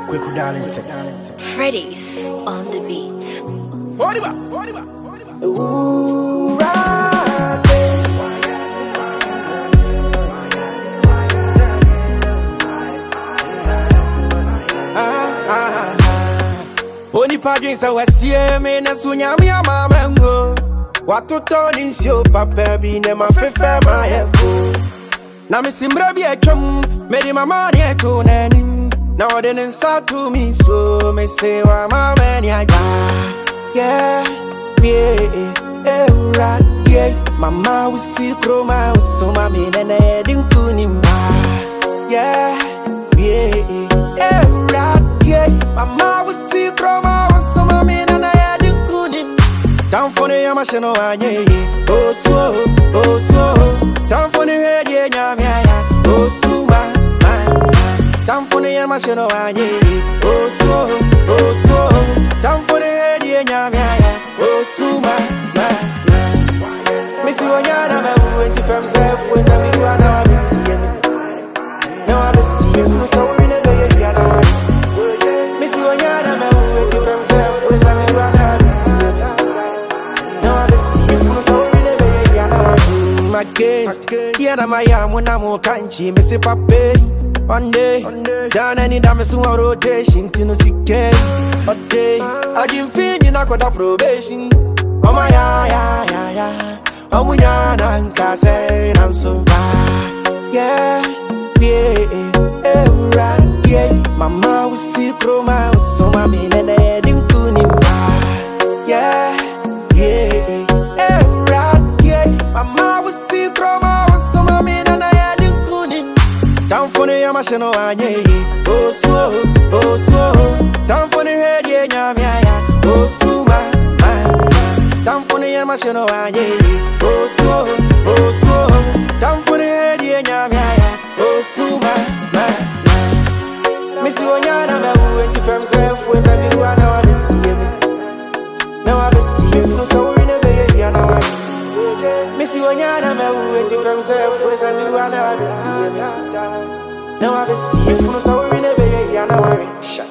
Quick Darlington. Freddy's on the beat. Ooh, right. Only padres I was here, man, as soon as my mama go. What to turn in your papa, be never my fair, my head. Now, Miss Imbrabi, I come, made my money at Conan. Now, then, inside to me, so me say, why my man, yeah, Mama, we see Chroma, so my man, and I didn't do him. Mama, we see Chroma, so my man, and I didn't do him. Down for the Yamashino, oh, so, down for the head, yeah, oh, so, down for the Yamashino, oh, so, down for the head, yeah, oh, so, Missy Wanyana, I'm waiting for myself, was I mean, I know I see him. No, I see him, so we're in a day, yeah, Missy Wanyana, I'm waiting for myself, was I mean, I know I see him. No, I see him, so we're in a day, yeah, my case, yeah, my yam when I'm more country, Missy Pape. One day, down any damage to a rotation, to no sick a day. I didn't feel you not got a probation. Oh my, yeah. Oh, we are not casting, I'm so bad. Yeah. Mama, we see Chroma, so my man, and I didn't do him. Yeah. Mama, we see Chroma, so my man, and I didn't do him. Down for the Yamashino, oh, so, down for the head, yeah, oh, so, down for the Yamashino, oh, so, down for the head, yeah, oh, so, Missy Wanyana, I'm waiting for myself, was I mean, I know I see him. Now I see him, so we're in a bay, yeah, now I Missy Wanyana, I'm waiting for myself, was I mean, I know I see him. Now I see him, so we're in a bay, yeah, now I